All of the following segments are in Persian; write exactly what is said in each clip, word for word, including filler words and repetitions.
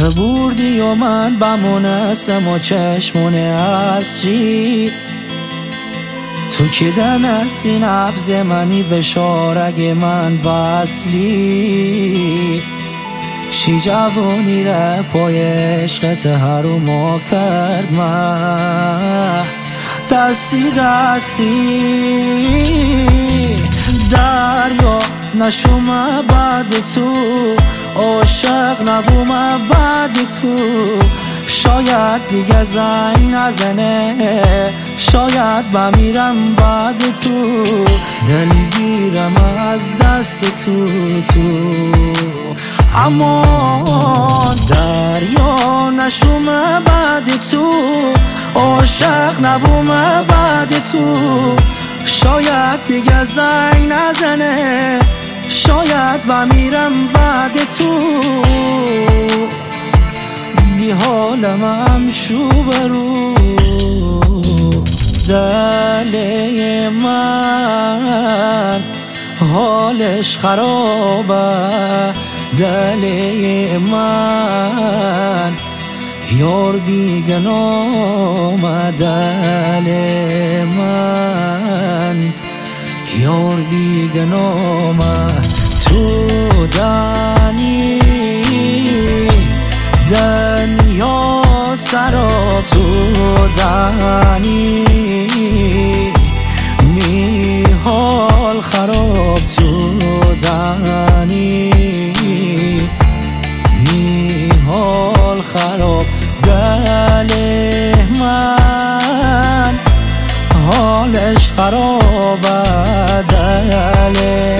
ببردی و من بمونستم و چشمون اصری تو که دنستی نبز منی به شارگ من وصلی شی جوانی را پای عشقت حرومو کرد من دستی دستی دریا نشوم بعد تو عاشق نبوم بعد تو شاید دیگه زنگ نزنه شاید بمیرم بعد تو دلگیرم از دست تو تو اما دریا نشوم بعد تو عاشق نبوم بعد تو شاید دیگه زنگ نزنه شاید بمیرم بعد تو بی حالم شو برو دل من حالش خرابه دل من یار بیگنام دل من یار بیگنام تو دانی دنیا سراب تو دانی می حال خراب تو دانی می حال خراب دل من حالش خراب دل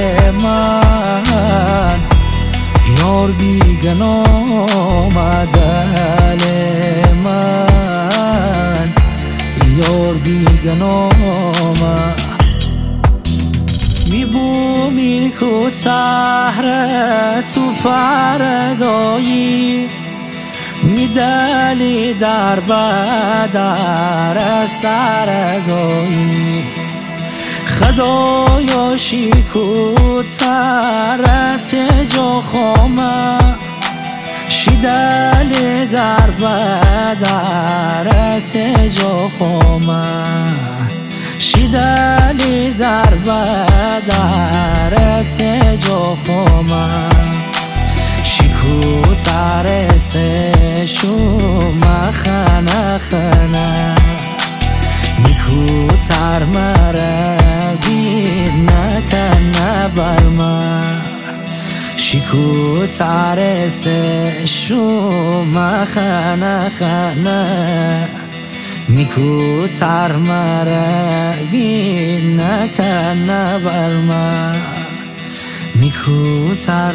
من یار بیگنام دل من یار بیگنام می بومی کو تهره تو فردایی می دلی در بدر سردایی خدایاشی کو ترت جا خامه شیدلی در بدرت جا خامه شیدلی در بدرت جا خامه شیکو ترسه شوم خنه خنه میکو تر مردی نکنه بر من شیکو ترسه شوم خنه خنه میکو تر مردی نکنه بر من میکو تر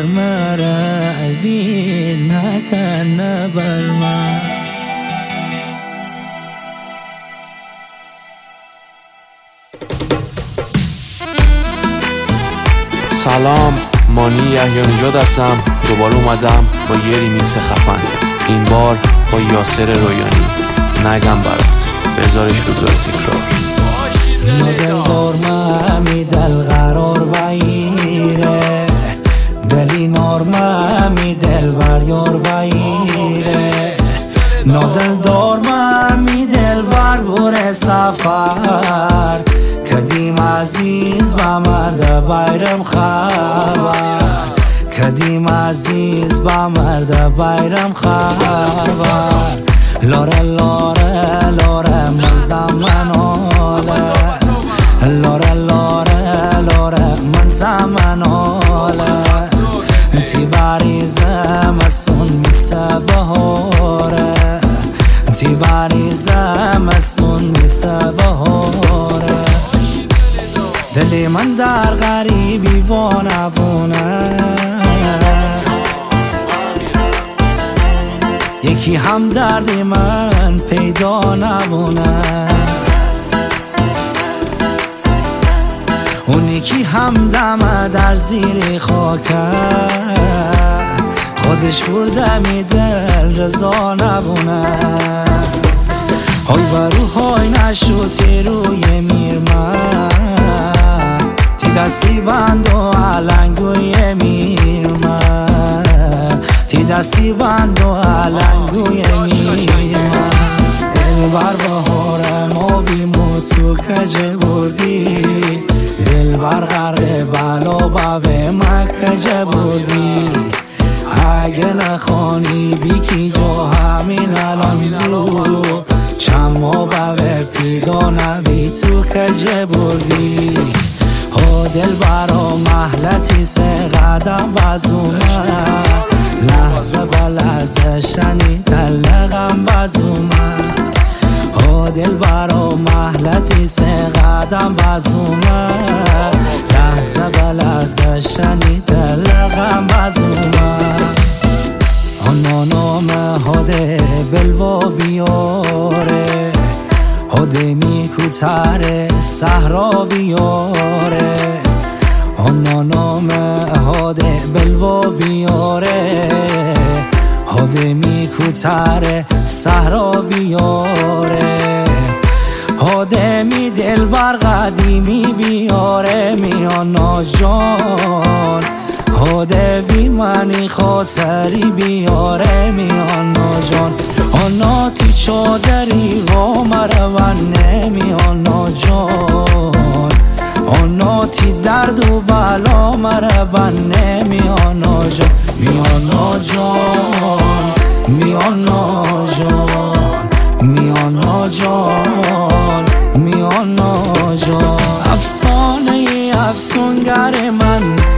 مردی نکنه بر من سلام، مانی یحیی نژاد هستم. دوباره اومدم با یه ریمیکس خفن، این بار با یاسر رویانی. نگم برات بذارش رو دور تکرار. دل دار ممی دل قرار بایره دلی نار ممی دل بر یار بایره نادل دار ممی دل بر بور سفر کدیم عزیز با مرد بایرم خبر کدیم عزیز با مرد بایرم خبر لاره لاره لاره من زمان آله لاره لاره لاره من زمان آله تی بریزم از سون میسه بهاره تی بریزم از سون میسه بهاره دلی من در غریبی وانوونه یکی هم دردی من پیدا نبونه اون یکی هم دمه در زیر خاکه خودش برده می دل رضا نبونه های برو های نشوتی روی میرمن تی دستی بند و علنگوی میرمن تی دستی بند و علنگوی میمن دل بر بهارم و بیمو تو کجه بردی دل بر غرق بلا باوه مکجه بردی اگه نخوانی بیکی جو همین الان دو چما باوه پیدا نوی تو کجه بردی ها دل برا محلتی سه قدم بزومه لحظه با لحظه شنیدن لغم بزومه ها دل برا محلتی سه قدم بزومه لحظه با لحظه شنیدن لغم بزومه آنا نام هاده بلوا بیاره هاده میکوتره صحرا بیاره آنا نام هاده بلوا بیاره هاده میکوتره صحرا بیاره هاده می دل بر قدیمی بیاره میانا جان هاده وی منی خاطری بیاره میانا جان آنا تی چادری و مرونه میانا جان آنا تی درد و بلا مرونه میانا جان میانا جان میانا جان میانا جان میانا جان افسانه افسونگر من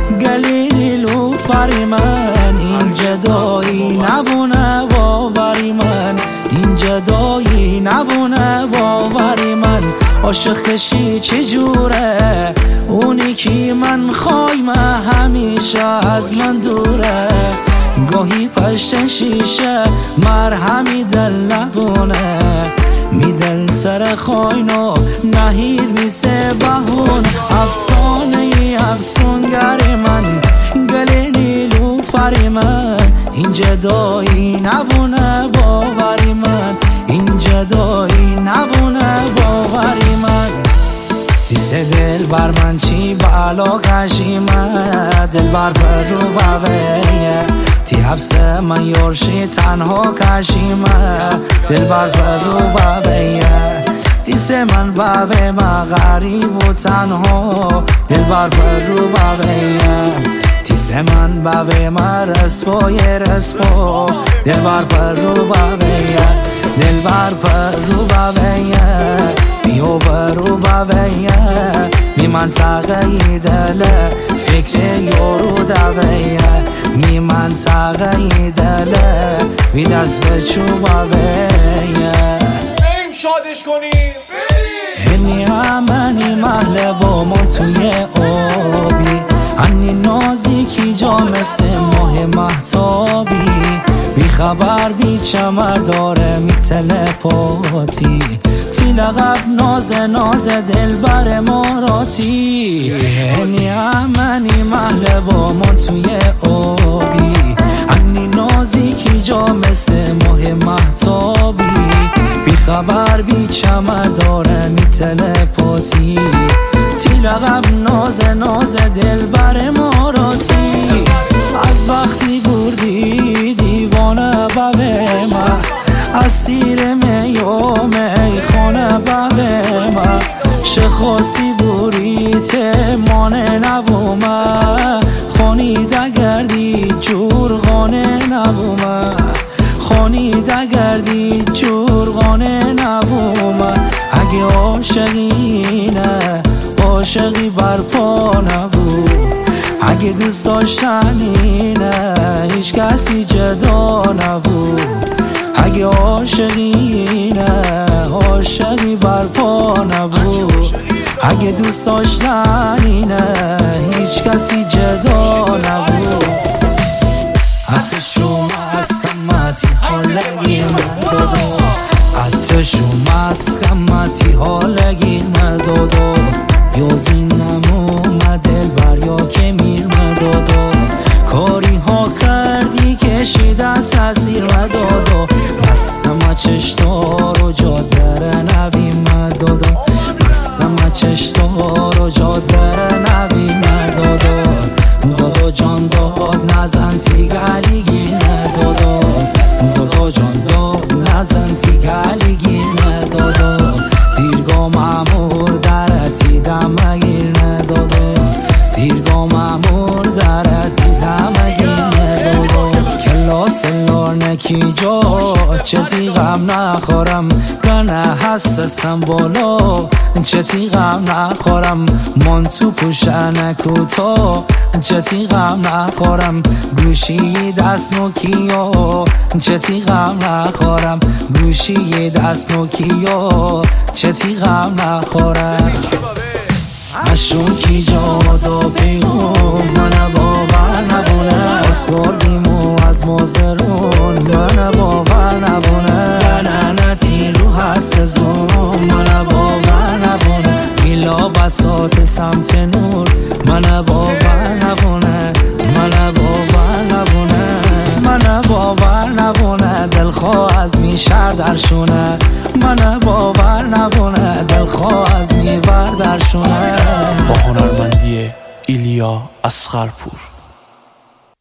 گلیلو فری من این جدایی نبونه باوری من این جدایی نبونه باوری من عاشقشی چجوره اونی که من خوایم همیشه از من دوره گاهی پشت شیشه مرهمی دل نبونه می دل تر خواینو نهیر میسه بهون افسانه افسونگر من گل نیلو فری من این جدایی نبونه باوری من این جدایی نبونه باوری من دیسه دل بر من چی بالا کشیمه دل بر پر رو باویه تی حبس من یورشی تنها کشیمه دل بر پر رو باویه دیسه من باوه ما غریب و تنها دل بر پر رو باویه دیسه من باوه ما رسپای رسپا دل بر پر رو باویه دل بر پر رو باویه بیو برو باویه می منطقه ای دله فکر یورو دویه می منطقه ای دله وی دست بچو باویه بریم شادش کنیم هنی همانی محله با من توی آبی هنی نازی کی جا مثل ماه محتابی بی خبر بی چمر داره می تلپاتی تی لقب ناز ناز دل بر ماراتی هنی همانی محله با من توی آبی هنی نازی کی جا مثل ماه محتابی بی خبر بی چمر داره می تلپاتی تی لقب ناز ناز دل بر ماراتی از وقتی بردی دیوانه بوه ما اسیر میوم ای خانه بوه ما شخاصی بوریت مانه نوومه خانی دگردی جورغانه نوومه خانی دگردی جورغانه نوومه اگه عاشقینه عاشقی برپا نبود اگه دوست داشتنینه هیچ کسی جدا نبود اگه عاشقینه عاشقی برپا نبود اگه دوست داشتنینه هیچ کسی جدا نبود حتی شما از قمتی حالگی ندادو حتی شما از قمتی حالگی ندادو یا زینم اومده بر یا که میر مدادو کاری ها کردی کشید از اسیر مدادو مستم چشتار و جادر نبی مدادو مستم چشتار و جادر نبی مدادو دادو جان داد نزن تیگلیگی ندادو یکی جا چتی غم نخورم گنه هستم بالا چتی غم نخورم من تو پوشنکو تو چتی غم نخورم گوشی دست نوکیا چتی غم نخورم گوشی دست نوکیا چتی غم نخورم اشون کی جادا پیغون من باور نبونه اسکردیم و از مزرون من باور نبونه لعنتی رو هست زون من باور نبونه بیلا بساط سمت نور من باور نبونه من باور نبونه من باور نبونه دلخواه از میشر درشونه من باور نبونه دلخواه از میور درشونه با هنرمندی ایلیا اصغرپور.